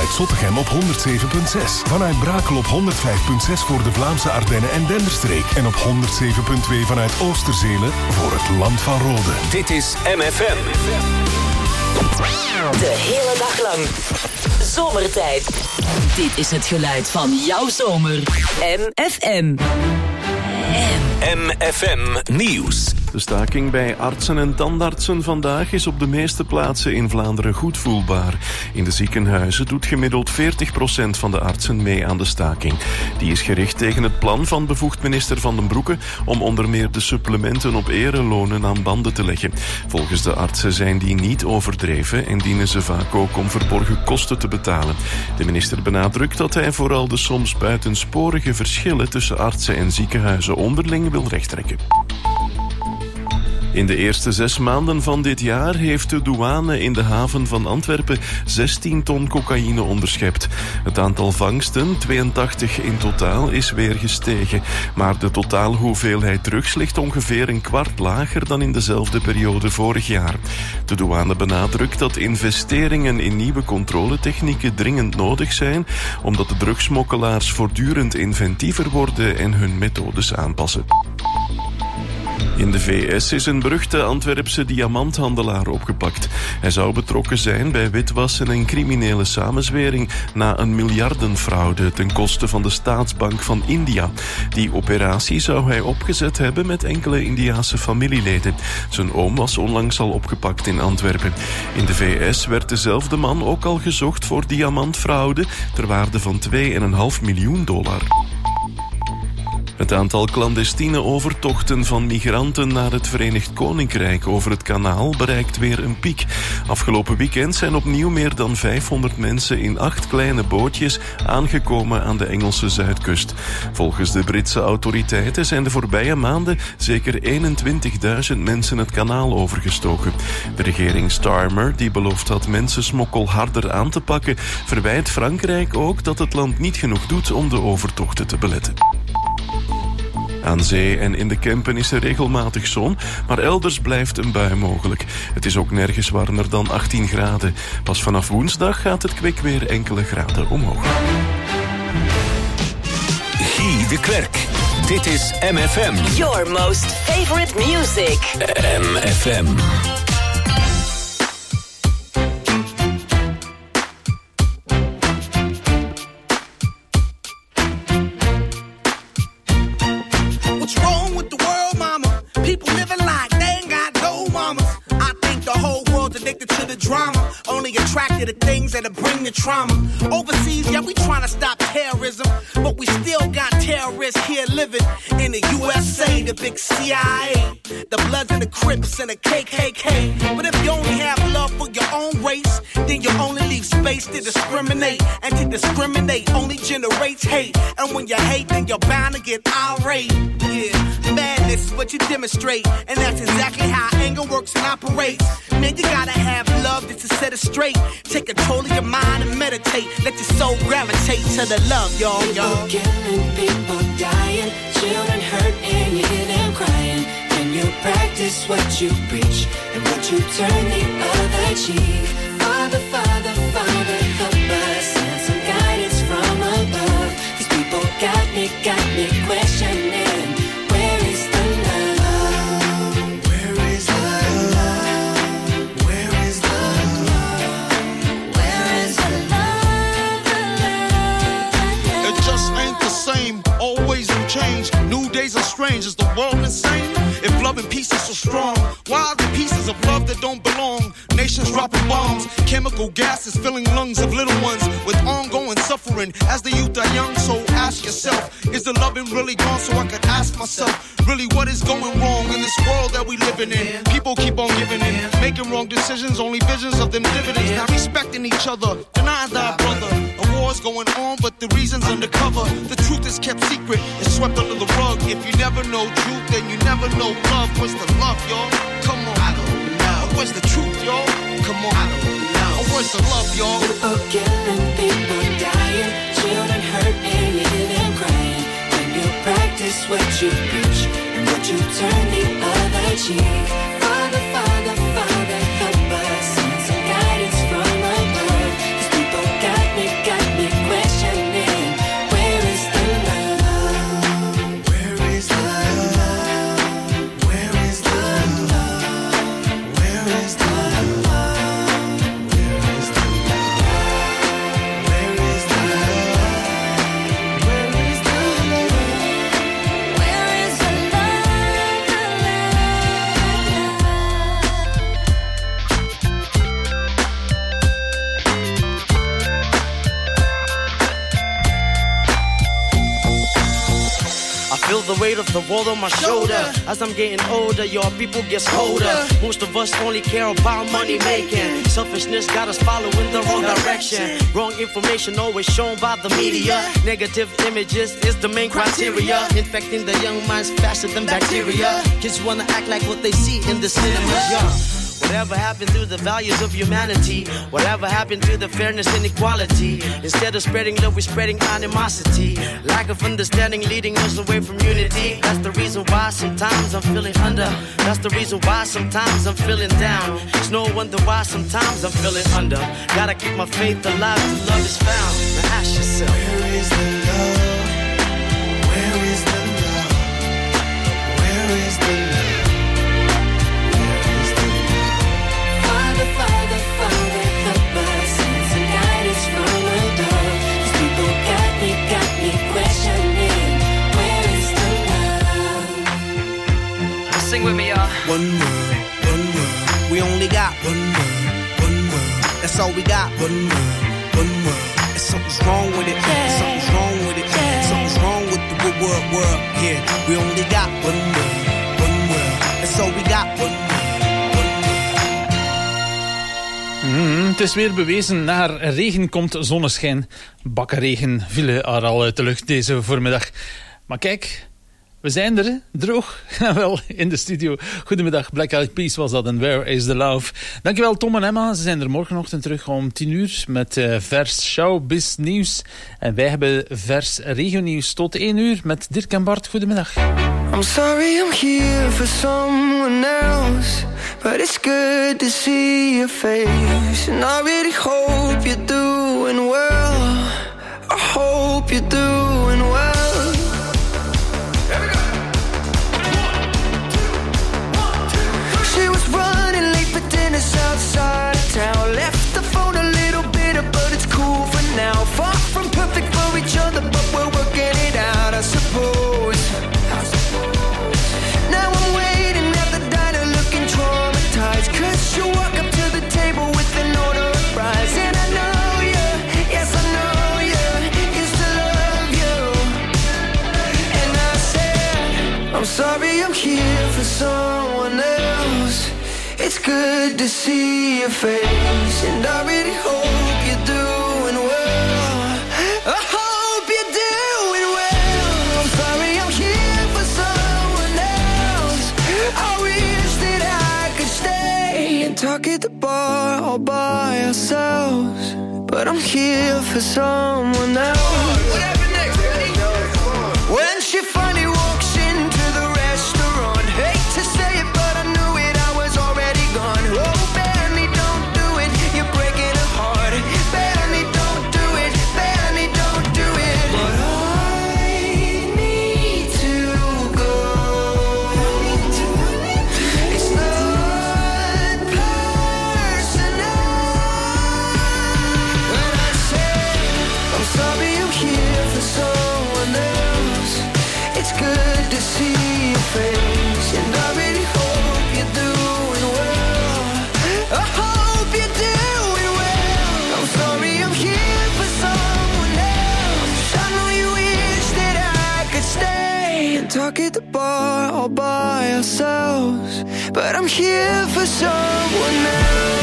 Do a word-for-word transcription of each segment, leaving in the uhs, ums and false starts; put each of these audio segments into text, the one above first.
vanuit Zottegem op honderd zeven komma zes. Vanuit Brakel op honderd vijf komma zes voor de Vlaamse Ardennen en Denderstreek. En op honderd zeven komma twee vanuit Oosterzelen voor het Land van Rode. Dit is M F M. De hele dag lang. Zomertijd. Dit is het geluid van jouw zomer. M F M. M F M Nieuws. De staking bij artsen en tandartsen vandaag is op de meeste plaatsen in Vlaanderen goed voelbaar. In de ziekenhuizen doet gemiddeld veertig procent van de artsen mee aan de staking. Die is gericht tegen het plan van bevoegd minister Van den Broeke om onder meer de supplementen op erelonen aan banden te leggen. Volgens de artsen zijn die niet overdreven en dienen ze vaak ook om verborgen kosten te betalen. De minister benadrukt dat hij vooral de soms buitensporige verschillen tussen artsen en ziekenhuizen onderling wil rechttrekken. In de eerste zes maanden van dit jaar heeft de douane in de haven van Antwerpen zestien ton cocaïne onderschept. Het aantal vangsten, tweeëntachtig in totaal, is weer gestegen. Maar de totaalhoeveelheid drugs ligt ongeveer een kwart lager dan in dezelfde periode vorig jaar. De douane benadrukt dat investeringen in nieuwe controletechnieken dringend nodig zijn, omdat de drugsmokkelaars voortdurend inventiever worden en hun methodes aanpassen. In de V S is een beruchte Antwerpse diamanthandelaar opgepakt. Hij zou betrokken zijn bij witwassen en criminele samenzwering na een miljardenfraude ten koste van de staatsbank van India. Die operatie zou hij opgezet hebben met enkele Indiase familieleden. Zijn oom was onlangs al opgepakt in Antwerpen. In de V S werd dezelfde man ook al gezocht voor diamantfraude ter waarde van twee komma vijf miljoen dollar. Het aantal clandestine overtochten van migranten naar het Verenigd Koninkrijk over het kanaal bereikt weer een piek. Afgelopen weekend zijn opnieuw meer dan vijfhonderd mensen in acht kleine bootjes aangekomen aan de Engelse zuidkust. Volgens de Britse autoriteiten zijn de voorbije maanden zeker eenentwintigduizend mensen het kanaal overgestoken. De regering Starmer, die beloofd had mensensmokkel harder aan te pakken, verwijt Frankrijk ook dat het land niet genoeg doet om de overtochten te beletten. Aan zee en in de Kempen is er regelmatig zon, maar elders blijft een bui mogelijk. Het is ook nergens warmer dan achttien graden. Pas vanaf woensdag gaat het kwik weer enkele graden omhoog. Guy de Klerk. Dit is M F M. Your most favorite music. M F M. Drama, only attracted to things that'll bring the trauma. Overseas, yeah, we trying to stop terrorism, but we still got terrorists here living in the U S A, the big C I A, the Bloods and the Crips and the K K K. But if you only have love for your own race, then you only leave space to discriminate, and to discriminate only generates hate. And when you hate, then you're bound to get irate. Yeah, madness is what you demonstrate, and that's exactly how anger works and operates. Man, you gotta have love just to set it straight. Take control of your mind and meditate. Let your soul gravitate to the love, y'all, y'all. People killing, people dying, children hurt and you hear them crying. When you practice what you preach and what you turn the other cheek. Father, Father, Father, help us, send some guidance from above. These people got me, got me questioning. Where is the love? Where is the love? Where is the love? Where is the love? The love? It just ain't the same. Always new change. New days are strange. Is the world insane? If love and peace is so strong, why are there pieces of love that don't belong? Nations dropping bombs, chemical gases filling lungs of little ones with ongoing suffering. As the youth are young, so ask yourself, is the loving really gone? So I could ask myself, really what is going wrong in this world that we living in? People keep on giving in, making wrong decisions, only visions of them dividends. Not respecting each other, denying thy brother. A war's going on, but the reason's undercover. The truth is kept secret, it's swept under the rug. If you never know truth, then you never know love. Where's the love, y'all? Come on. I don't know. Where's the truth, y'all? Come on. I don't know. Where's the love, y'all? People killing, people dying, children hurt and you hear them crying. When you practice what you preach and what you turn the other cheek. Father, Father, Father, help us, send some guidance from above. These people got me, Feel the weight of the world on my shoulder. As I'm getting older, your people get colder. Most of us only care about money making. Selfishness got us following the wrong direction. Wrong information always shown by the media. Negative images is the main criteria. Infecting the young minds faster than bacteria. Kids wanna act like what they see in the cinemas, yeah. Whatever happened to the values of humanity? Whatever happened to the fairness and equality? Instead of spreading love, we're spreading animosity. Lack of understanding leading us away from unity. That's the reason why sometimes I'm feeling under. That's the reason why sometimes I'm feeling down. It's no wonder why sometimes I'm feeling under. Gotta keep my faith alive till love is found. Now ask yourself, where is the love? Where is the love? Where is the love? Father, Father, help us and some guidance from above. These people got me, got me questioning, where is the love? Sing with me, y'all. One world, one world. We only got one world, one world. That's all we got. One world, one world. And something's wrong with it. Yeah. Something's wrong with it. Yeah. Something's wrong with the good world, world. Yeah, we only got one world, one world. That's all we got. One world. Mm, het is weer bewezen, na regen komt zonneschijn. Bakkenregen viel er al uit de lucht deze voormiddag. Maar kijk, we zijn er, droog. Wel, in de studio. Goedemiddag, Black Eyed Peas was dat en Where is the Love. Dankjewel Tom en Emma, ze zijn er morgenochtend terug om tien uur met uh, vers showbiz nieuws. En wij hebben vers regionieuws tot één uur met Dirk en Bart. Goedemiddag. I'm sorry I'm here for someone else, but it's good to see your face. And I really hope you're doing well. I hope you're doing well. Here we go. One, two, one, two, she was running late for dinner outside of town. Left the phone a little bitter, but it's cool for now. Far from perfect for each other, but we're working it out, I suppose. Now I'm waiting at the diner looking traumatized, 'cause you walk up to the table with an order of fries. And I know you, yes I know you, used to love you. And I said, I'm sorry I'm here for someone else. It's good to see your face, and I really hope you're doing well. I hope you're doing well. I'm sorry I'm here for someone else. I wish that I could stay and talk at the bar all by ourselves, but I'm here for someone else. What happened next? When she finally walks into the restaurant, hate to say it, but I knew it, I was already gone. Oh, Benny, don't do it, you're breaking her heart. Benny, don't do it, Benny, don't do it. But I need to go. It's not personal. When I say I'm sorry I'm here for someone else, it's good to see your face, and I really hope you're doing well. I hope you're doing well. I'm sorry I'm here for someone else. I know you wish that I could stay and talk at the bar all by ourselves, but I'm here for someone else.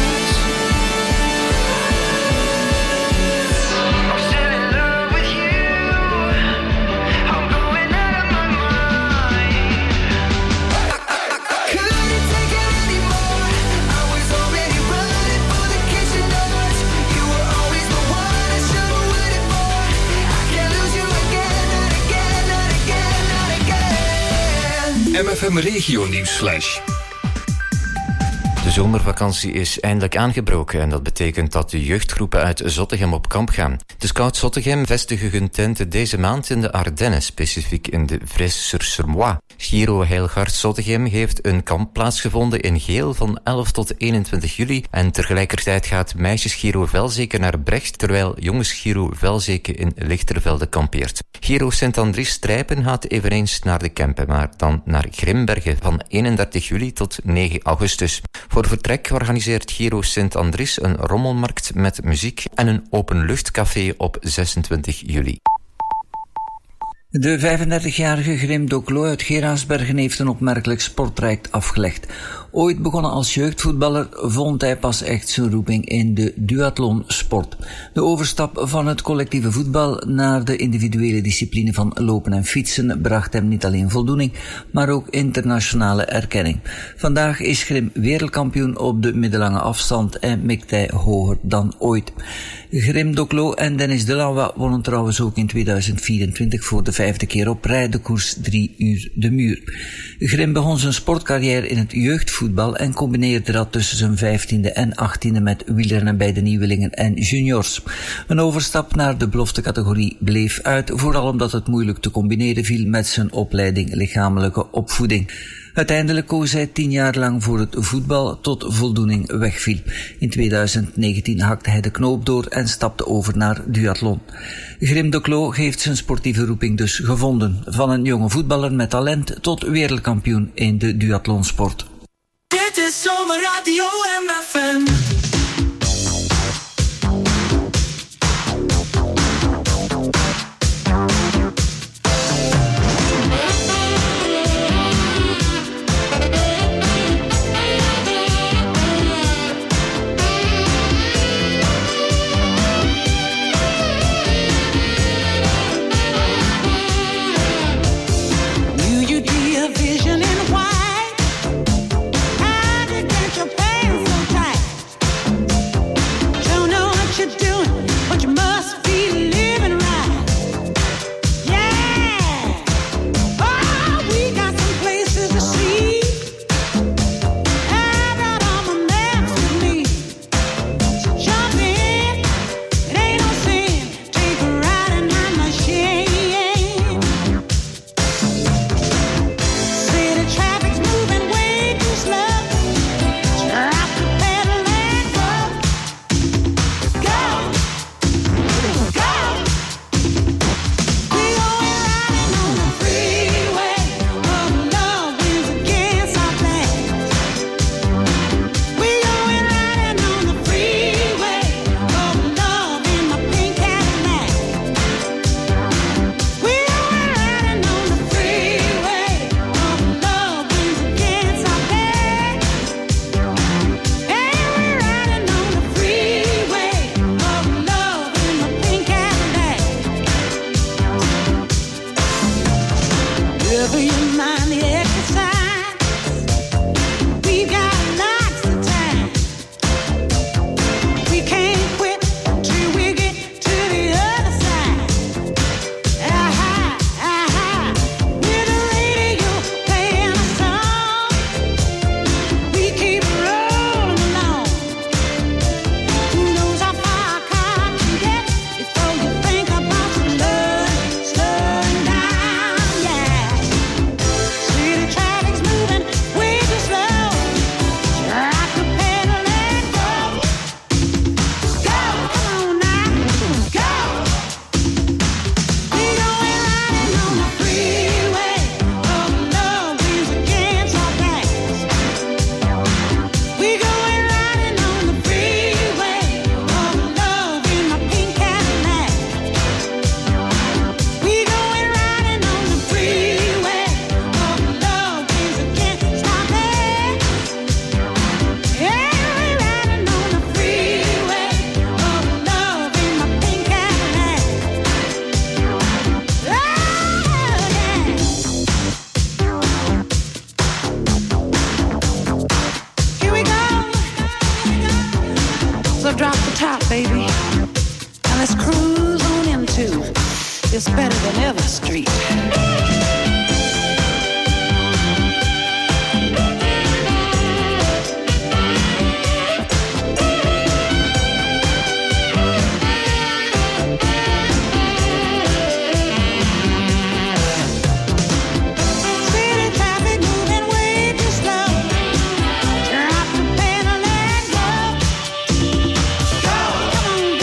I'm still in love with you. I'm going out of my mind. I couldn't take it anymore. I was already running for the kitchen doors. You were always the one I should have waited for. I can't lose you again, not again, not again, not again. M F M Regio Nieuwsflash. De zomervakantie is eindelijk aangebroken en dat betekent dat de jeugdgroepen uit Zottegem op kamp gaan. De Scouts Zottegem vestigen hun tenten deze maand in de Ardennen, specifiek in de Vres-sur-Sermois. Giro Heilgaard Zottegem heeft een kamp plaatsgevonden in Geel van elf tot eenentwintig juli en tegelijkertijd gaat meisjes Giro Velzeke naar Brecht, terwijl jongens Giro Velzeke in Lichtervelde kampeert. Giro Sint-Andries Strijpen gaat eveneens naar de Kempen, maar dan naar Grimbergen van eenendertig juli tot negen augustus. Voor vertrek organiseert Giro Sint-Andries een rommelmarkt met muziek en een openluchtcafé op zesentwintig juli. De vijfendertigjarige Grim Doclo uit Geraardsbergen heeft een opmerkelijk sporttraject afgelegd. Ooit begonnen als jeugdvoetballer, vond hij pas echt zijn roeping in de duathlonsport. De overstap van het collectieve voetbal naar de individuele discipline van lopen en fietsen bracht hem niet alleen voldoening, maar ook internationale erkenning. Vandaag is Grim wereldkampioen op de middellange afstand en mikt hij hoger dan ooit. Grim Doclo en Dennis Delanwa wonnen trouwens ook in tweeduizend vierentwintig voor de vijfde keer op rij de koers drie uur de muur. Grim begon zijn sportcarrière in het jeugdvoetbal en combineerde dat tussen zijn vijftiende en achttiende met wielrennen bij de nieuwelingen en juniors. Een overstap naar de beloftecategorie bleef uit, vooral omdat het moeilijk te combineren viel met zijn opleiding lichamelijke opvoeding. Uiteindelijk koos hij tien jaar lang voor het voetbal tot voldoening wegviel. In tweeduizend negentien hakte hij de knoop door en stapte over naar duathlon. Grim Doclo heeft zijn sportieve roeping dus gevonden. Van een jonge voetballer met talent tot wereldkampioen in de duathlonsport. Dit is Zomerradio M F M.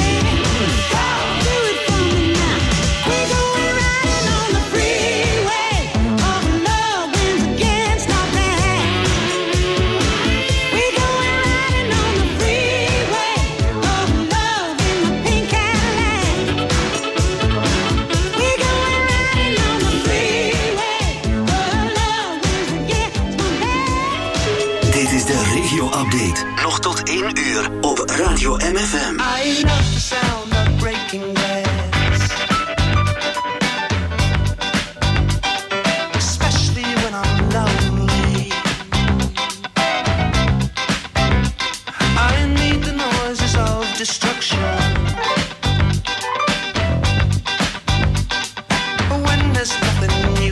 Freeway. M. I love the sound of breaking glass, especially when I'm lonely. I need the noises of destruction. When there's nothing new.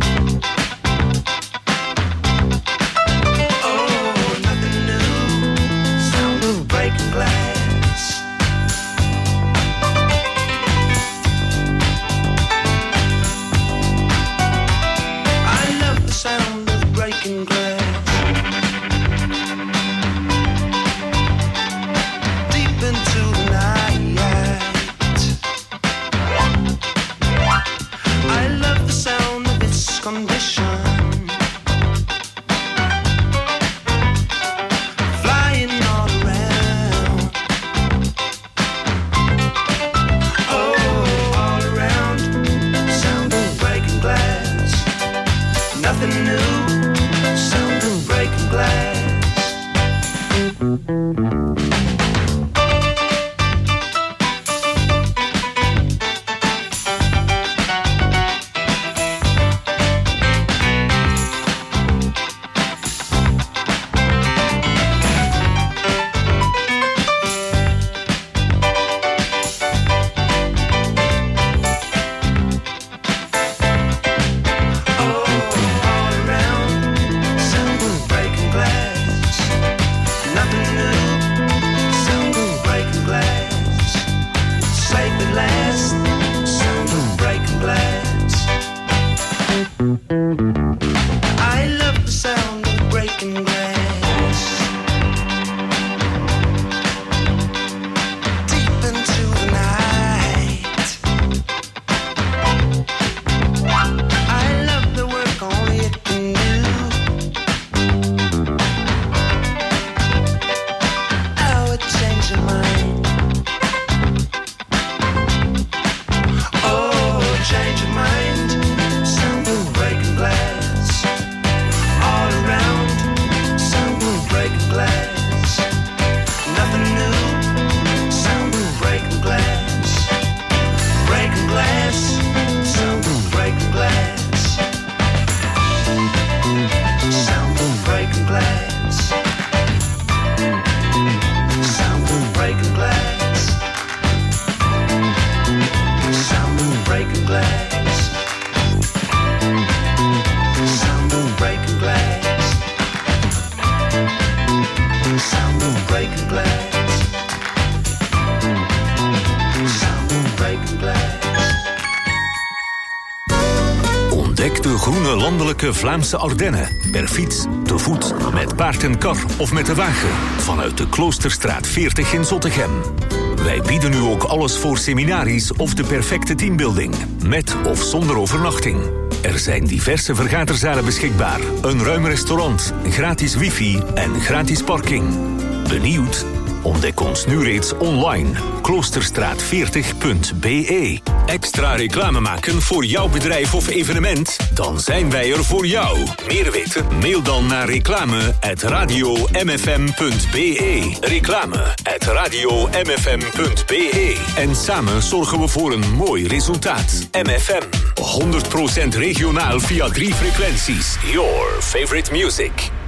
Vlaamse Ardennen. Per fiets, te voet, met paard en kar of met de wagen. Vanuit de Kloosterstraat veertig in Zottegem. Wij bieden nu ook alles voor seminaries of de perfecte teambuilding. Met of zonder overnachting. Er zijn diverse vergaderzalen beschikbaar. Een ruim restaurant, gratis wifi en gratis parking. Benieuwd? Ontdek ons nu reeds online. kloosterstraat veertig punt b e. Extra reclame maken voor jouw bedrijf of evenement? Dan zijn wij er voor jou. Meer weten? Mail dan naar reclame at radio m f m punt b e. Reclame at radio m f m punt b e. En samen zorgen we voor een mooi resultaat. M F M. honderd procent regionaal via drie frequenties. Your favorite music.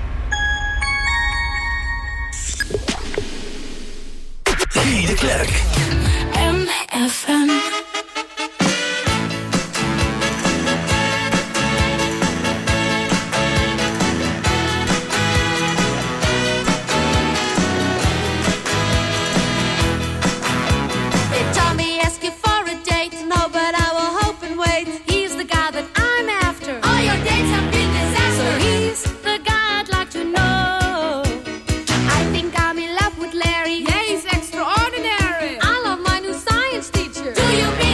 Guy de Klerk. M F M. Do you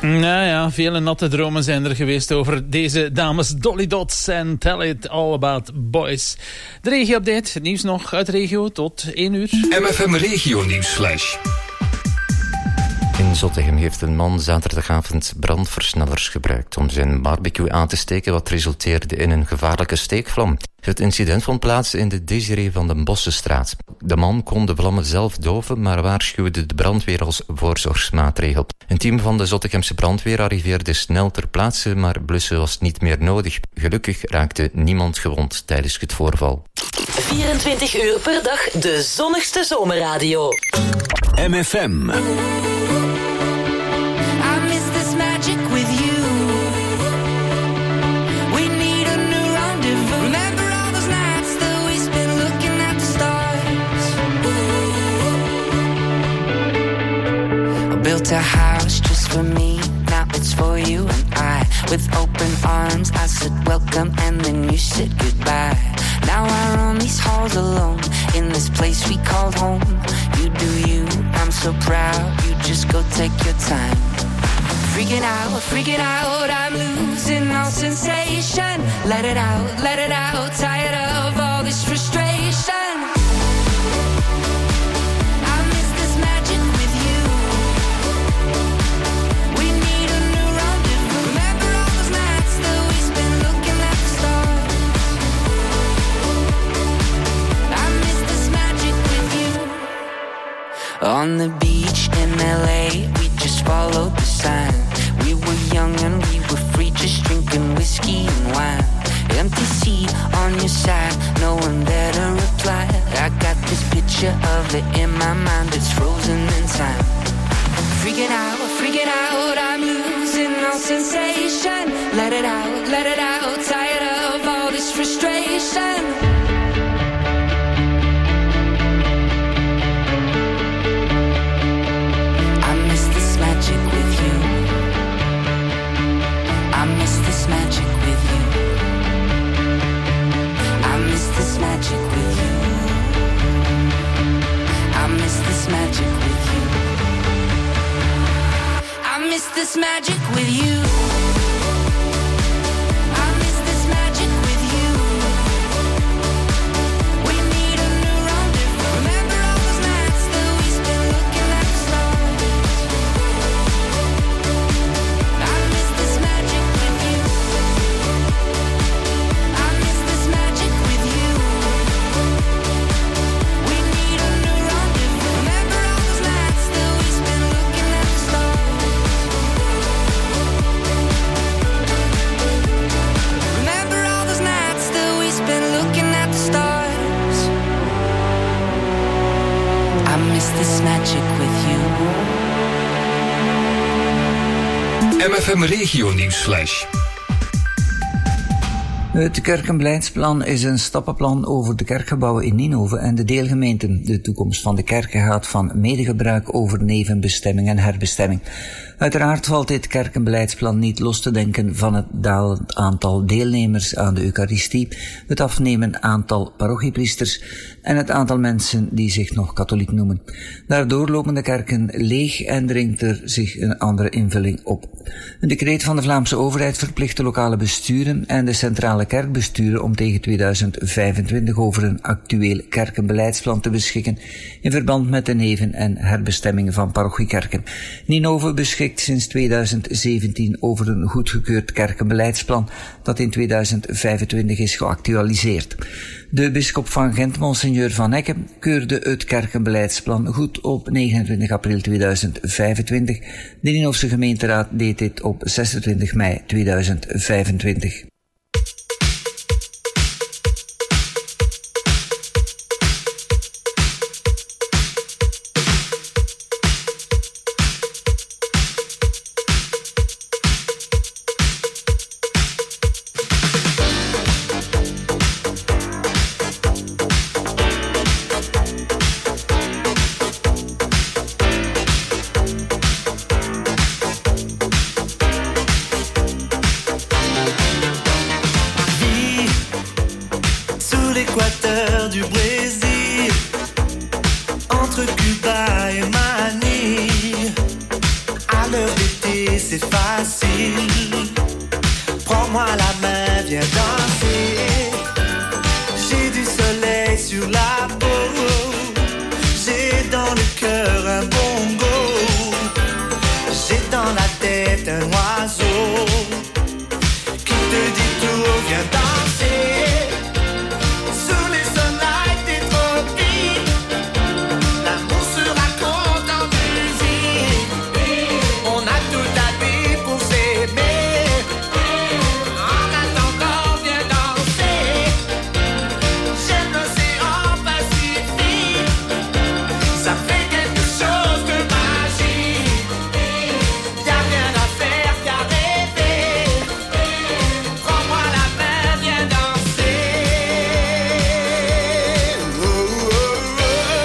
Nou ja, vele natte dromen zijn er geweest over deze dames Dolly Dots en Tell It All About Boys. De regio-update, het nieuws nog uit de regio tot één uur. M F M Regio Nieuwsflash. In Zottegem heeft een man zaterdagavond brandversnellers gebruikt om zijn barbecue aan te steken, wat resulteerde in een gevaarlijke steekvlam. Het incident vond plaats in de Desiree van den Bossenstraat. De man kon de vlammen zelf doven, maar waarschuwde de brandweer als voorzorgsmaatregel. Een team van de Zottegemse brandweer arriveerde snel ter plaatse, maar blussen was niet meer nodig. Gelukkig raakte niemand gewond tijdens het voorval. vierentwintig uur per dag de zonnigste zomerradio. M F M. Built a house just for me, now it's for you and I. With open arms I said welcome and then you said goodbye. Now I roam these halls alone, in this place we called home. You do you, I'm so proud, you just go take your time. Freaking out, freaking out, I'm losing all sensation. Let it out, let it out, tired of all this frustration. On the beach in L A, we just followed the sign. We were young and we were free, just drinking whiskey and wine. Empty seat on your side, no one there to reply. I got this picture of it in my mind, it's frozen in time. Freaking out, freaking out, I'm losing all sensation. Let it out, let it out, tired of all this frustration. This magic with you. I miss this magic with you. We need a new rendezvous. Remember all those nights that we spent looking at the stars. I miss this magic with you. I miss this magic with you. We need a new rendezvous. Remember all those nights that we spent looking at the stars. This magic with you. M F M Regio Nieuwsflash. Het Kerkenbeleidsplan is een stappenplan over de kerkgebouwen in Ninove en de deelgemeenten. De toekomst van de kerken gaat van medegebruik over nevenbestemming en herbestemming. Uiteraard valt dit kerkenbeleidsplan niet los te denken van het dalend aantal deelnemers aan de Eucharistie, het afnemen aantal parochiepriesters en het aantal mensen die zich nog katholiek noemen. Daardoor lopen de kerken leeg en dringt er zich een andere invulling op. Een decreet van de Vlaamse overheid verplicht de lokale besturen en de centrale kerkbesturen om tegen tweeduizend vijfentwintig over een actueel kerkenbeleidsplan te beschikken in verband met de neven- en herbestemmingen van parochiekerken. Ninove beschikt sinds tweeduizend zeventien over een goedgekeurd kerkenbeleidsplan dat in tweeduizend vijfentwintig is geactualiseerd. De bisschop van Gent, Monseigneur Van Ecke, keurde het kerkenbeleidsplan goed op negenentwintig april tweeduizend vijfentwintig. De Ninofse gemeenteraad deed dit op zesentwintig mei tweeduizend vijfentwintig. c'est facile. Prends-moi la main, viens danser. J'ai du soleil sur la peau. J'ai dans le cœur un bongo. J'ai dans la tête un oiseau qui te dit tout, viens danser. Sous les sunlights des tropiques, l'amour se raconte en musique. On a toute la vie pour s'aimer. En attendant, viens danser. J'aime l'océan Pacifique. Ça fait quelque chose de magique. Y'a rien à faire qu'à rêver. Prends-moi la main, viens danser. Oh, oh, oh,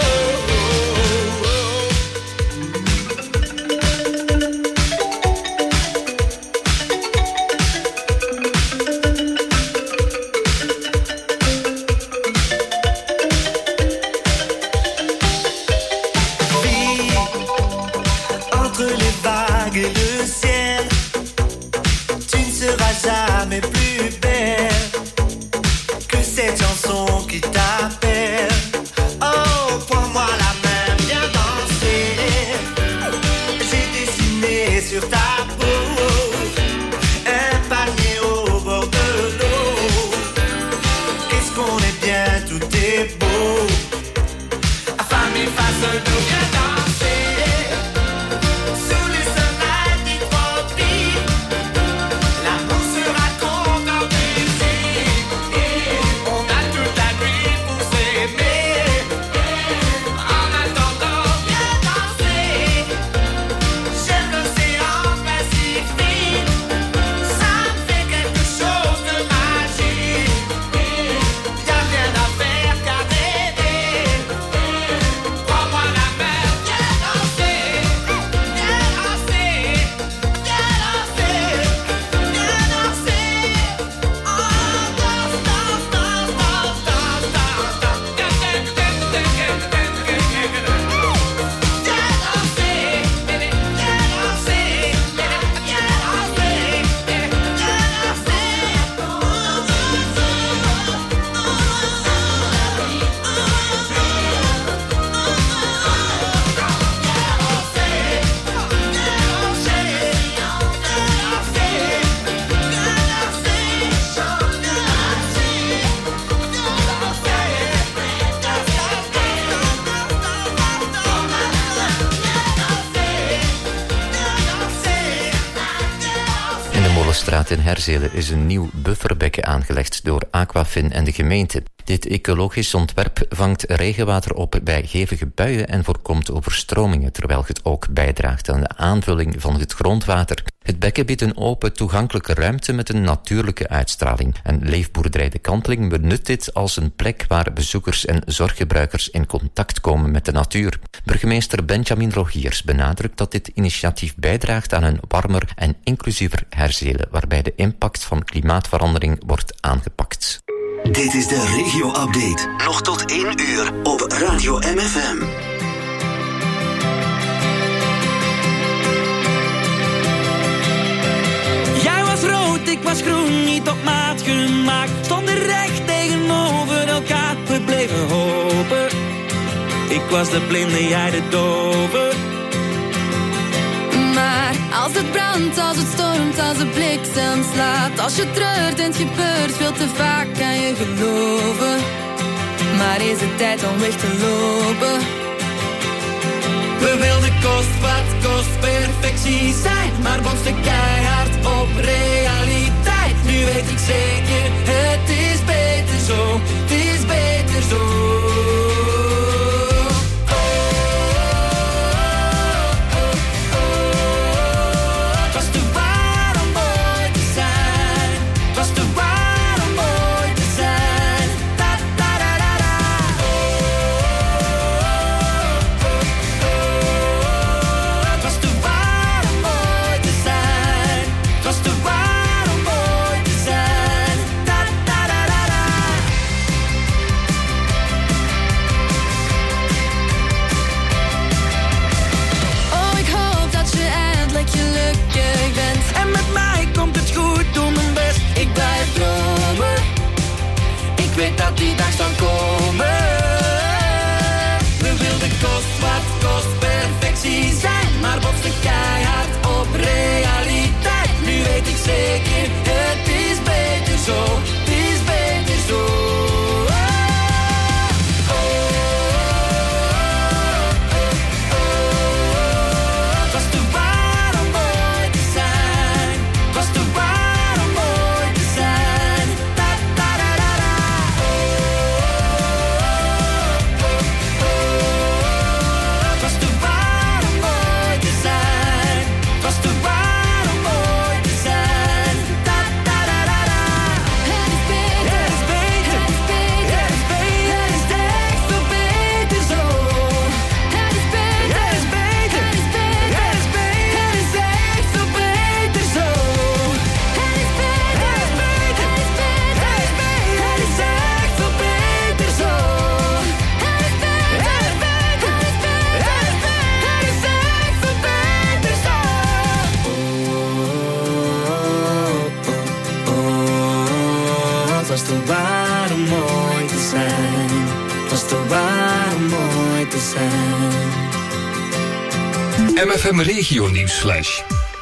Vie, entre les vagues et le ciel, tu ne seras jamais plus belle que cette chanson qui t'appelle. Oh, prends-moi la main, viens danser. J'ai dessiné sur ta peau un palmier au bord de l'eau. Qu'est-ce qu'on est bien, tout est beau. Femme et face nous, viens danser. Sous les sunlights des tropiques, l'amour se raconte en musique. On a toute la nuit pour s'aimer. En attendant, viens danser. J'aime l'océan Pacifique. Ça me fait quelque chose de magique. Y'a rien à faire qu'à rêver. Prends-moi la main, viens danser. Viens danser. Viens danser. Viens danser. Oh, danse, danse, danse, danse, danse, danse, danse. Viens danser. Viens In de Molenstraat in Herzelen is een nieuw bufferbekken aangelegd door Aquafin en de gemeente. Dit ecologisch ontwerp vangt regenwater op bij hevige buien en voorkomt overstromingen, terwijl het ook bijdraagt aan de aanvulling van het grondwater. Het bekken biedt een open, toegankelijke ruimte met een natuurlijke uitstraling. En Leefboerderij De Kanteling benut dit als een plek waar bezoekers en zorggebruikers in contact komen met de natuur. Burgemeester Benjamin Rogiers benadrukt dat dit initiatief bijdraagt aan een warmer en inclusiever Herzelen, waarbij de impact van klimaatverandering wordt aangepakt. Dit is de regio-update. Nog tot één uur op Radio M F M. Jij was rood, ik was groen, niet op maat gemaakt. Stonden recht tegenover elkaar, we bleven hopen. Ik was de blinde, jij de dove. Maar als het brandt, als het stormt, als de bliksem slaat, als je treurt en het gebeurt veel te vaak, kan je geloven. Maar is het tijd om weg te lopen? We wilden kost wat kost perfectie zijn, maar botsten keihard op realiteit. Nu weet ik zeker, het is beter zo, het is beter zo. Time dat die dag zou komen. We wilden kost wat kost perfectie zijn, maar botsten keihard op realiteit. Nu weet ik zeker, het is beter zo, het is beter zo. M F M Regio Nieuws Flash.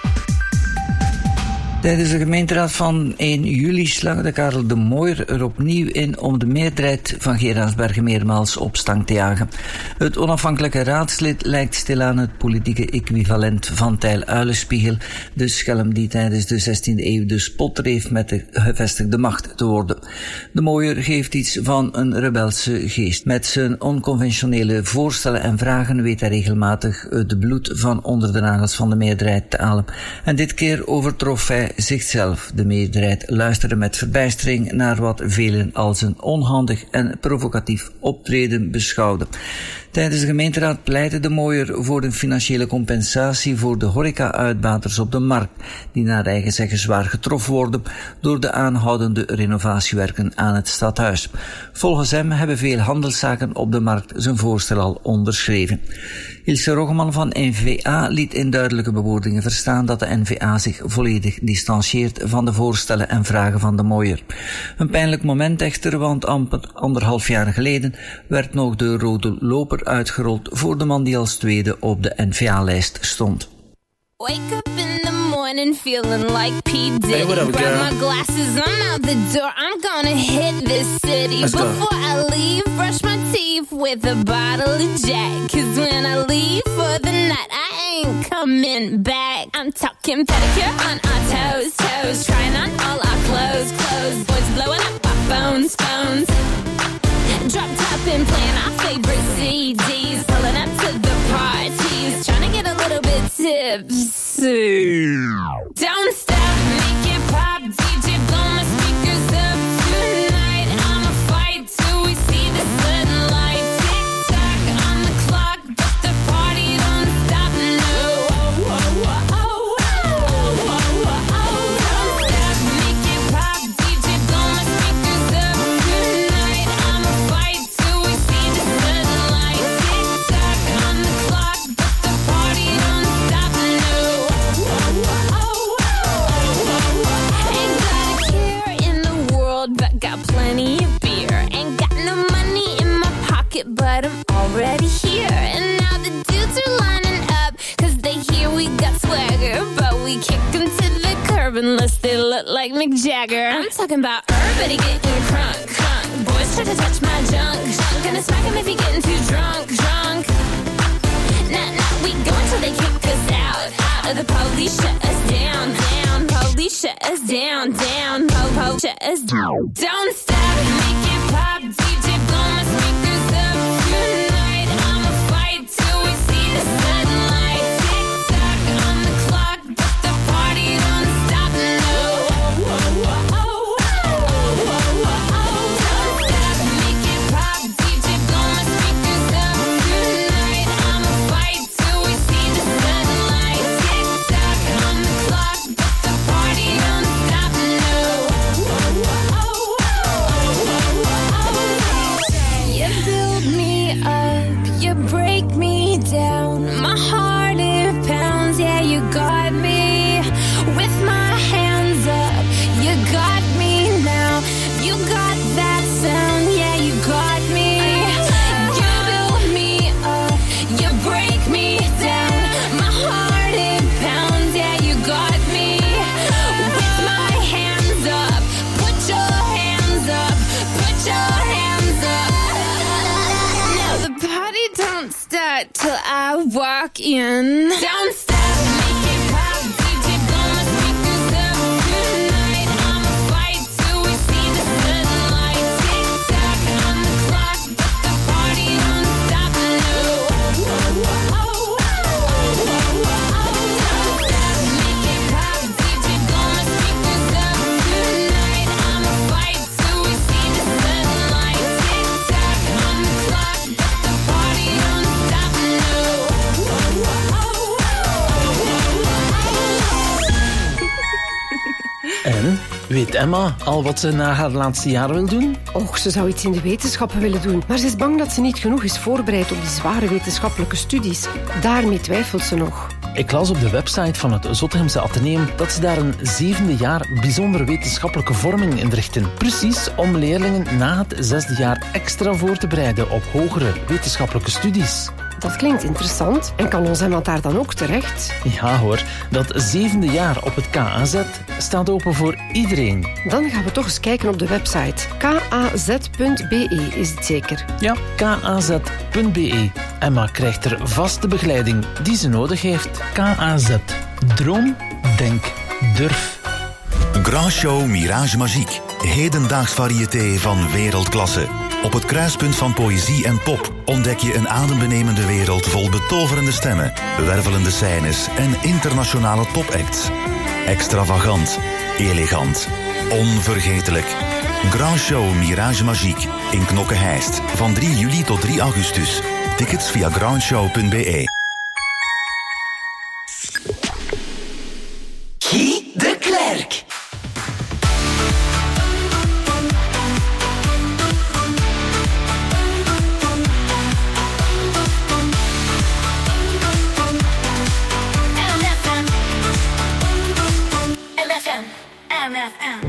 Tijdens de gemeenteraad van één juli slagde Karel de Mooijer er opnieuw in om de meerderheid van Geraardsbergen meermaals op stang te jagen. Het onafhankelijke raadslid lijkt stilaan het politieke equivalent van Tijl Uilenspiegel, de schelm die tijdens de zestiende eeuw de spot dreef met de gevestigde macht te worden. De Mooijer geeft iets van een rebelse geest. Met zijn onconventionele voorstellen en vragen weet hij regelmatig het bloed van onder de nagels van de meerderheid te halen. En dit keer overtrof hij zichzelf. De meerderheid luisterde met verbijstering naar wat velen als een onhandig en provocatief optreden beschouwden. Tijdens de gemeenteraad pleitte de Mooijer voor een financiële compensatie voor de horeca-uitbaters op de markt, die naar eigen zeggen zwaar getroffen worden door de aanhoudende renovatiewerken aan het stadhuis. Volgens hem hebben veel handelszaken op de markt zijn voorstel al onderschreven. Ilse Roggeman van N V A liet in duidelijke bewoordingen verstaan dat de N V A zich volledig distancieert van de voorstellen en vragen van de Mooijer. Een pijnlijk moment echter, want amper anderhalf jaar geleden werd nog de rode loper uitgerold voor de man die als tweede op de N V A-lijst stond. Wake up in the morning feeling like P. Diddy. Hey, what up, Grab girl? my glasses, I'm out the door. I'm gonna hit this city. Let's go. Before I leave, brush my teeth with a bottle of Jack. Cause when I leave for the night, I ain't coming back. I'm talking pedicure on our toes, toes. Trying on all our clothes, clothes. Boys blowing up our phones, phones. Drop top and playing our favorite C Ds. Pulling up to the parties. Trying to get a little bit tipsy. Don't stop, make it pop. D J, blow my speakers up tonight. I'ma fight till we see the sunlight. Tick tock on the clock, but the party don't stop. No. Oh, oh, oh, oh, oh, oh, oh, oh. Don't stop, make it pop. D J, blow my speakers up tonight. I'ma fight till we see the sunlight. Tick tock on the clock, but the party don't stop. No. Oh, oh, oh, oh, oh. Ain't got a care in the world, but got plenty of beer. Ain't got no money in my pocket, but I'm already here. And now the dudes are lining up, cause they hear we got swagger. But we kick them to the curb unless they look like Mick Jagger. I'm talking about everybody getting crunk, crunk. Boys try to touch my junk, junk. Gonna smack him if he getting too drunk, drunk. Nah, nah, we go until they kick us out, out. Or the police shut us down, down. Police shut us down, down. Po, po, shut us down. Don't stop, make it pop. D J, blow my speakers up tonight. I'ma fight till we see the sunlight. Tick tock on the clock, but the party don't stop. No. Oh, oh, oh, oh, oh, oh, oh, oh. Don't stop, make it pop. D J, blow my speakers up tonight. I'ma fight till we see the sunlight. Tick tock on the clock, but the party don't stop. No. Oh, oh, oh, oh, oh. lock in. Don't stop, make it pop, D J blow my speakers up tonight. I'ma fight till we see the sunlight. Tick tock on the clock, but the party don't stop, no. Oh, oh, oh, oh, oh. Don't stop, make it pop, D J blow my speakers up tonight. I'ma fight till we see the sunlight. Tick tock on the clock, but the party don't stop, no. En, weet Emma al wat ze na haar laatste jaar wil doen? Och, ze zou iets in de wetenschappen willen doen. Maar ze is bang dat ze niet genoeg is voorbereid op die zware wetenschappelijke studies. Daarmee twijfelt ze nog. Ik las op de website van het Zottegemse Atheneum dat ze daar een zevende jaar bijzondere wetenschappelijke vorming inrichten. Precies om leerlingen na het zesde jaar extra voor te bereiden op hogere wetenschappelijke studies. Dat klinkt interessant. En kan ons Emma daar dan ook terecht? Ja hoor, dat zevende jaar op het K A Z staat open voor iedereen. Dan gaan we toch eens kijken op de website. k a z punt b e is het zeker? Ja, k a z punt b e. Emma krijgt er vaste begeleiding die ze nodig heeft. K A Z. Droom, denk, durf. Grand Show Mirage Magique. Hedendaags variété van wereldklasse. Op het kruispunt van poëzie en pop ontdek je een adembenemende wereld vol betoverende stemmen, wervelende scènes en internationale topacts. Extravagant, elegant, onvergetelijk. Grand Show Mirage Magique in Knokke-Heist van drie juli tot drie augustus. Tickets via grandshow punt b e. Guy de Klerk. M F M.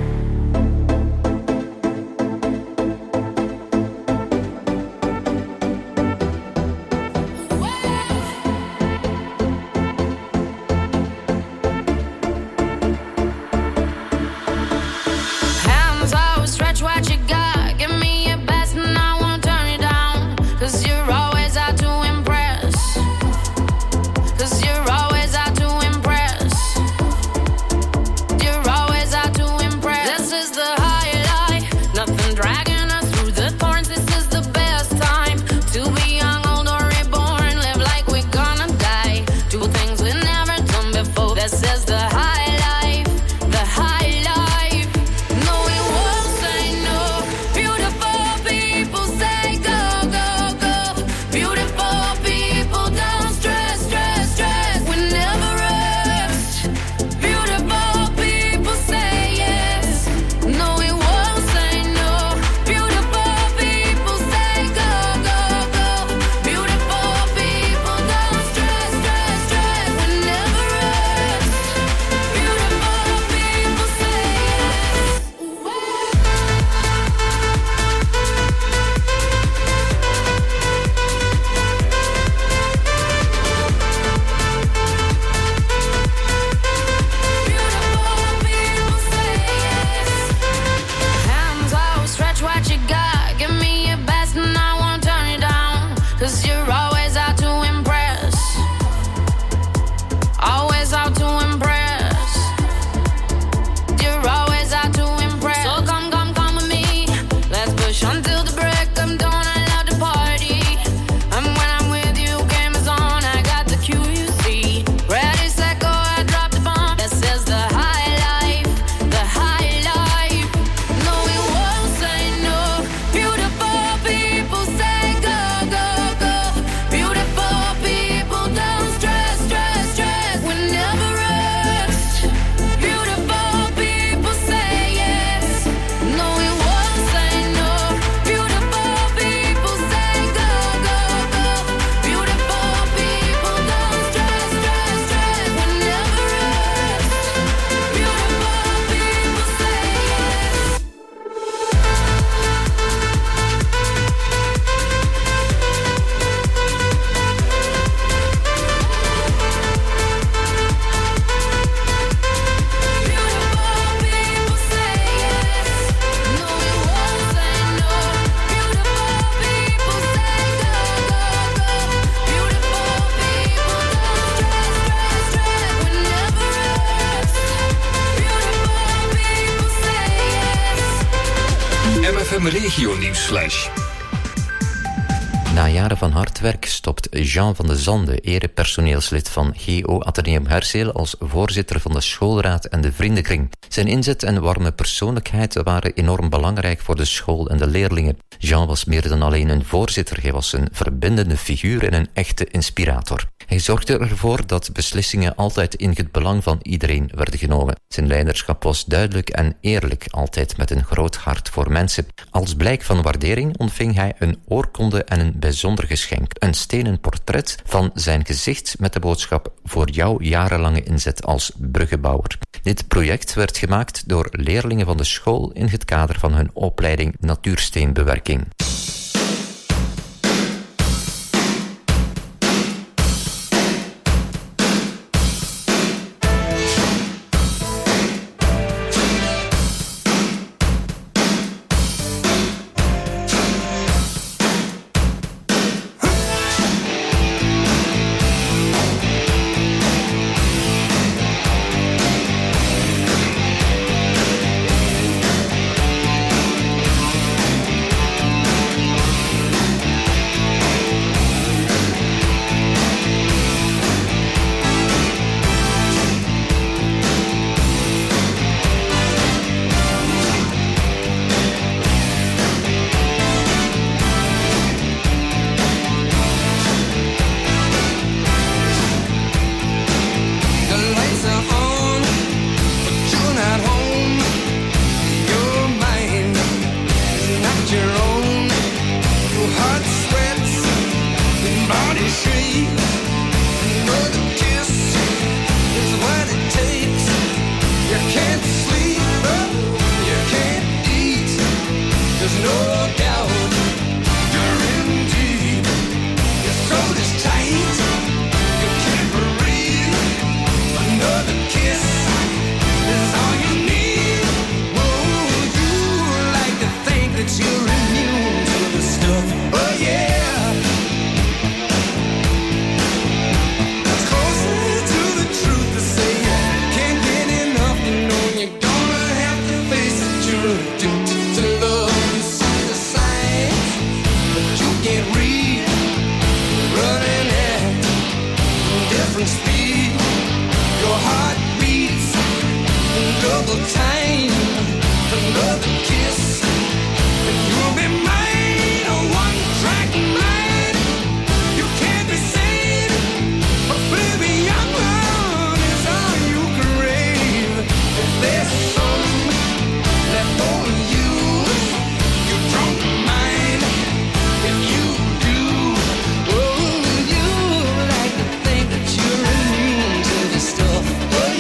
M Regio Nieuwsflash. Na jaren van hard werk stopt Jean van de Zande, erepersoneelslid van G O Atheneum Herzeel, als voorzitter van de schoolraad en de vriendenkring. Zijn inzet en warme persoonlijkheid waren enorm belangrijk voor de school en de leerlingen. Jean was meer dan alleen een voorzitter, hij was een verbindende figuur en een echte inspirator. Hij zorgde ervoor dat beslissingen altijd in het belang van iedereen werden genomen. Zijn leiderschap was duidelijk en eerlijk, altijd met een groot hart voor mensen. Als blijk van waardering ontving hij een oorkonde en een bijzonder geschenk. Een stenen portret van zijn gezicht met de boodschap voor jouw jarenlange inzet als bruggenbouwer. Dit project werd gemaakt door leerlingen van de school in het kader van hun opleiding natuursteenbewerking. Oh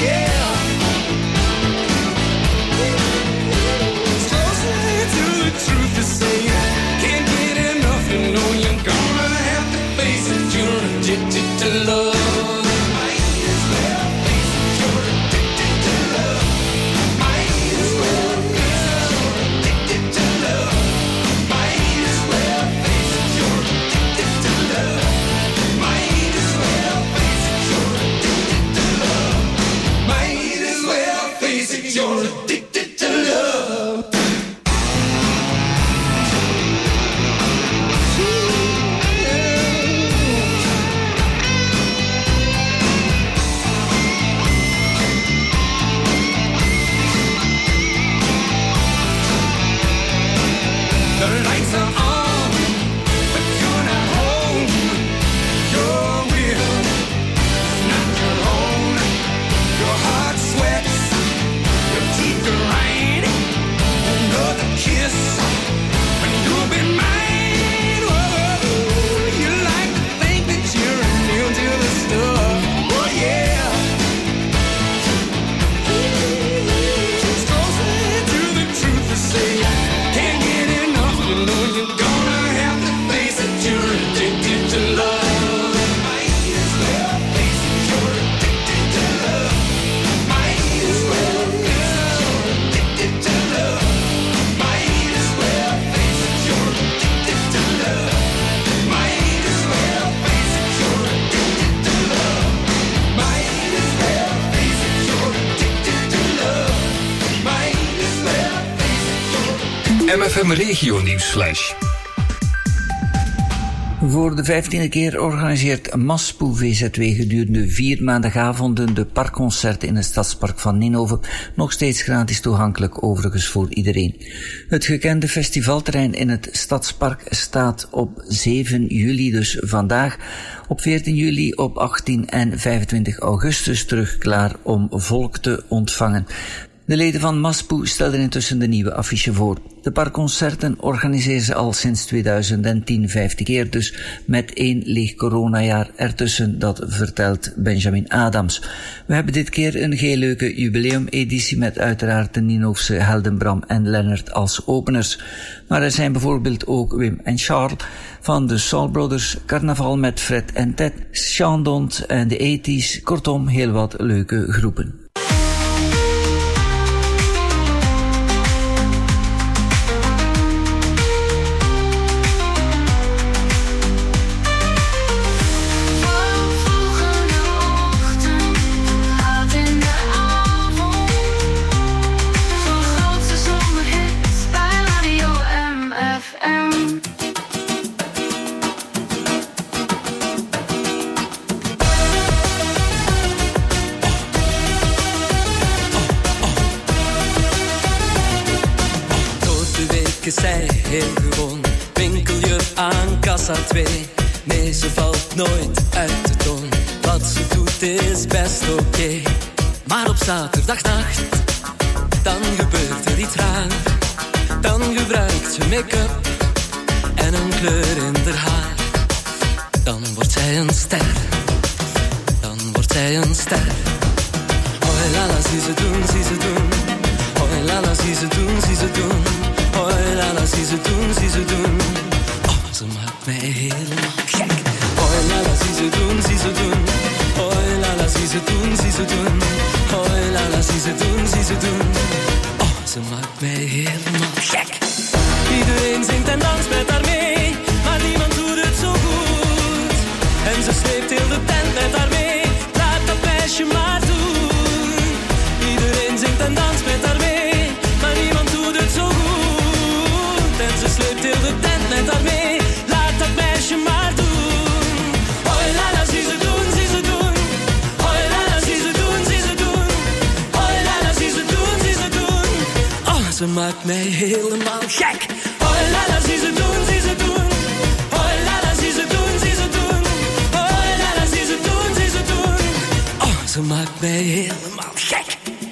M F M Regio Nieuwsflash. Voor de vijftiende keer organiseert Maspoe V Z W gedurende vier maandagavonden de parkconcerten in het stadspark van Ninove, nog steeds gratis toegankelijk overigens voor iedereen. Het gekende festivalterrein in het stadspark staat op zeven juli, dus vandaag, op veertien juli, op achttien en vijfentwintig augustus terug klaar om volk te ontvangen. De leden van Maspoe stelden intussen de nieuwe affiche voor. De parkconcerten organiseren ze al sinds tweeduizend tien, vijftig keer, dus met één leeg coronajaar ertussen, dat vertelt Benjamin Adams. We hebben dit keer een heel leuke jubileumeditie met uiteraard de Ninofse helden Bram en Lennart als openers. Maar er zijn bijvoorbeeld ook Wim en Charles van de Soul Brothers, carnaval met Fred en Ted, Chandont en de eighties, kortom heel wat leuke groepen. Zij heel gewoon, winkel je aan kassa twee. Nee, ze valt nooit uit de toon. Wat ze doet is best oké. Okay. Maar op zaterdagnacht, dan gebeurt er iets raar. Dan gebruikt ze make-up en een kleur in haar haar. Dan wordt zij een ster. Dan wordt zij een ster. Hoi lala, zie ze doen, zie ze doen. Hoi lala, zie ze doen, zie ze doen. Hoi lala, zie ze doen, zie ze doen. Oh, ze maakt mij helemaal gek. Hoi lala, zie ze doen, zie ze doen. Hoi lala, zie ze doen, zie ze doen. Hoi lala, zie ze doen, zie ze doen. Oh, ze maakt mij helemaal gek. Iedereen zingt en danst met haar mee, maar niemand doet het zo goed. En ze sleept heel de tent met haar mee. Laat dat meisje maar doen. Iedereen zingt en danst met haar mee, maar niemand doet het zo goed. En ze sleept heel de tent met haar mee. Laat dat meisje maar doen. Hoi lala, zie ze doen, zie ze doen. Hoi lala, zie ze doen, zie ze doen. Hoi lala, zie ze doen, zie ze doen. Oh, ze maakt mij helemaal gek. Hoi lala, zie ze doen, zie ze doen. Hoi lala, zie ze doen, zie ze doen. Hoi lala, zie ze doen, zie ze doen. Oh, ze maakt mij helemaal gek.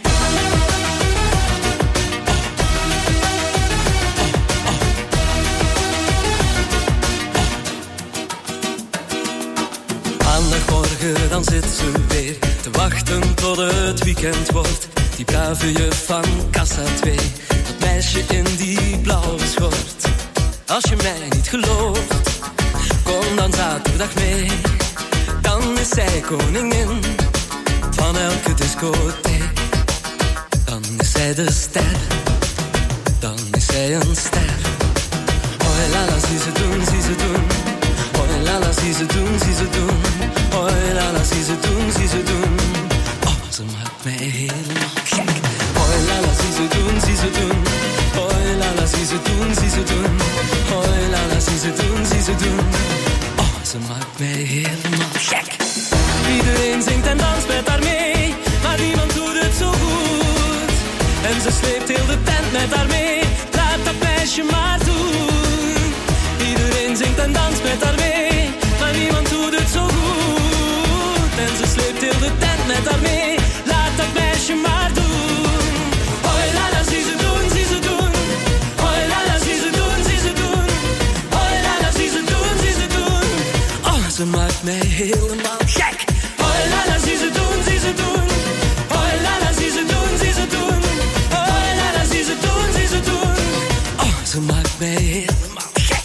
Maandagmorgen dan zit ze weer te wachten tot het weekend wordt. Die brave juf van kassa twee, dat meisje in die blauwe schort. Als je mij niet gelooft, kom dan zaterdag mee. Dan is zij koningin van elke discotheek. Dan is zij de ster, dan is zij een ster. Hoi lala, zie ze doen, zie ze doen. Hoi lala, zie ze doen, zie ze doen. Hoi lala, zie ze doen, zie ze doen. Oh, ze maakt mij helemaal gek. Hoi lala, zie ze doen, zie ze doen. Hoi lala, zie ze doen, zie ze doen. Hoi lala, zie ze doen, zie ze doen. Oh, ze maakt mij helemaal gek. Iedereen zingt en danst met haar mee, maar niemand doet het zo goed. En ze sleept heel de tent met haar mee. Laat dat meisje maar doen. Iedereen zingt en danst met haar mee, maar niemand doet het zo goed. En ze sleept heel de tent met haar mee. Laat dat meisje maar doen. Hoi lala, zie ze doen, zie ze doen. Hoi lala, zie ze doen, zie ze doen. Hoi lala, zie ze doen, zie ze doen. Oh, ze maakt mij helemaal gek. Hoi lala, zie ze doen, zie ze doen. Hoi lala, zie ze doen, zie ze doen. Hoi lala, zie ze doen, zie ze doen. Oh, ze maakt mij helemaal gek.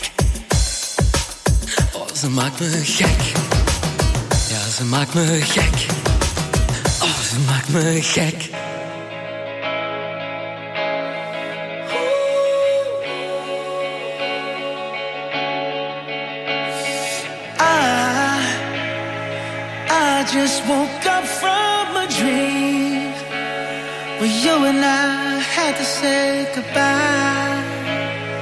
Oh, ze maakt me gek. Ja, ze maakt me gek. Oh, ze maakt me gek. I, I just woke up from a dream where you and I had to say goodbye.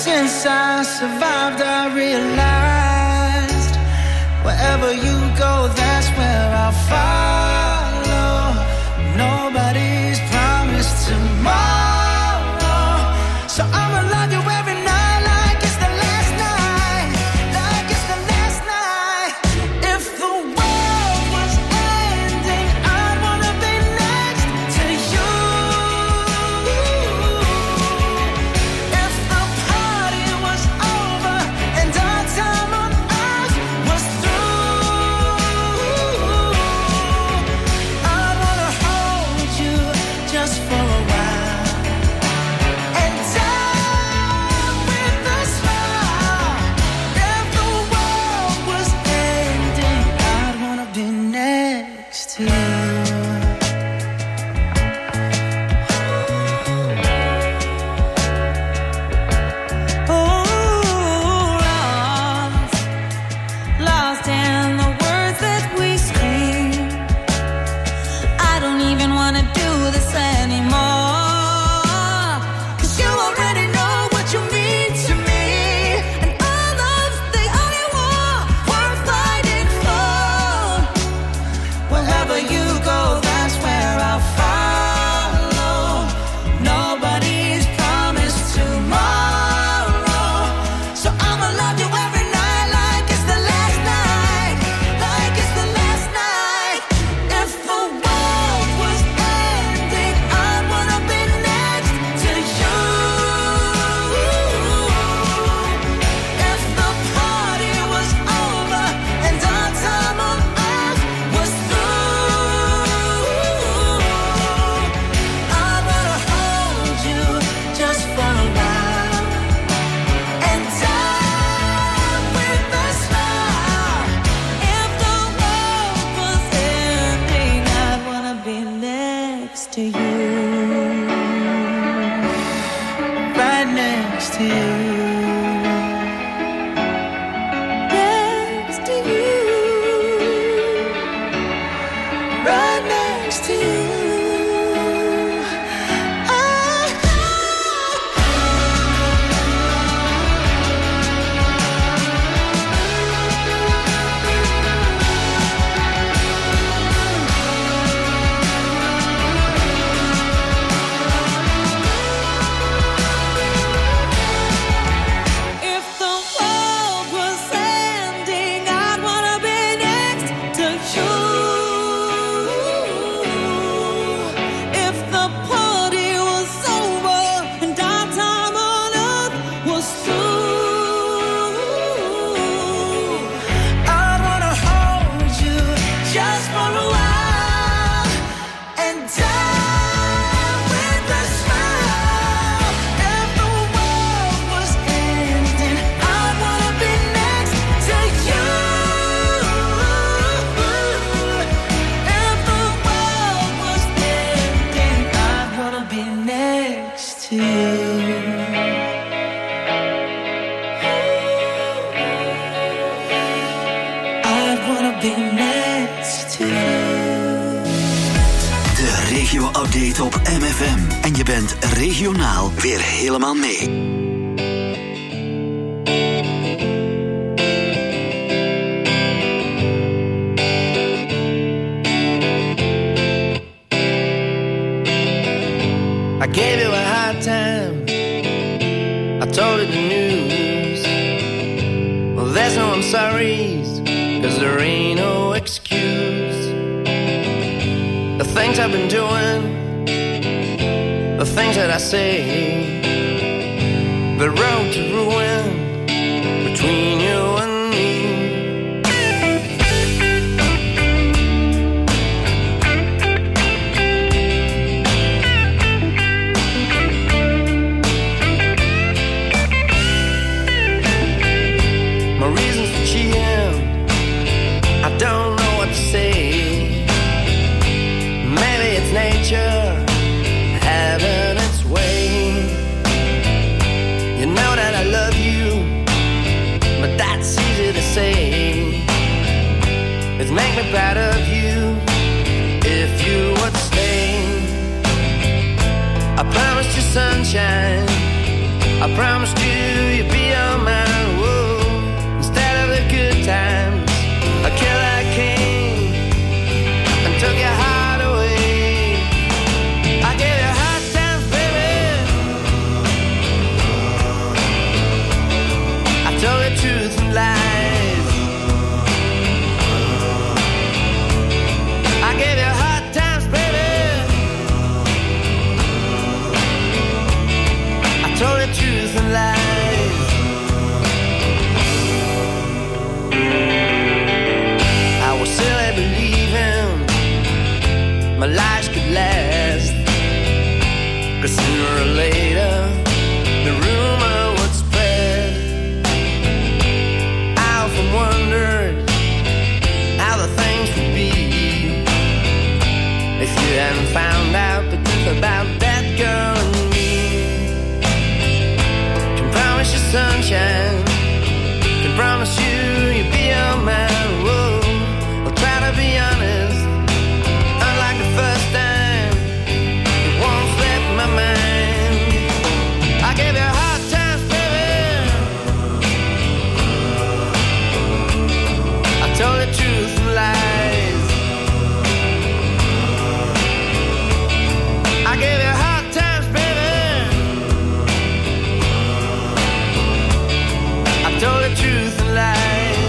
since I survived, I realized wherever you go, that's where I'll follow. Nobody's promised tomorrow, so I'ma love you every night like it's the last night, like it's the last night. If the world was ending, I'd wanna be next to you. If the party was over and our time on earth was through, I'd wanna hold you just for a while and die with a smile. If the world was ending, I'd wanna be next to you. Oh, lost, lost in the words that we scream. I don't even wanna do this anymore, 'cause you already know what you mean to me, and our love's the only war worth fighting for. Wherever you go, that's where I'll follow. Nobody's promised tomorrow, so I'ma love you every night like it's the last night, like it's the last night. If the world was ending, I'd wanna be next to you. If the party was over and our time on earth was through, I'd wanna hold you just for a while and die with a smile. If the world was ending, I'd wanna be next to you, right next to you, next to you, right next to you. If the world was ending, I'd wanna be next to you. If the party was over and our time on earth was through, I'd wanna hold you just for a while and die with a smile. If the world was ending, I'd wanna be next to you. If the world was ending, I'd wanna be next to you. I'd wanna be next to you. De regio-update op M F M. En je bent regionaal weer helemaal mee. I gave you a hard time, I told you the news. Well, there's no I'm sorry's, 'cause there ain't no excuse. The things I've been doing, the things that I say, the road to ruin between you and me. My reasons for cheating, I don't know what to say. Maybe it's nature having its way. You know that I love you, but that's easy to say. It's make me proud of you if you would stay. I promised you sunshine, I promised you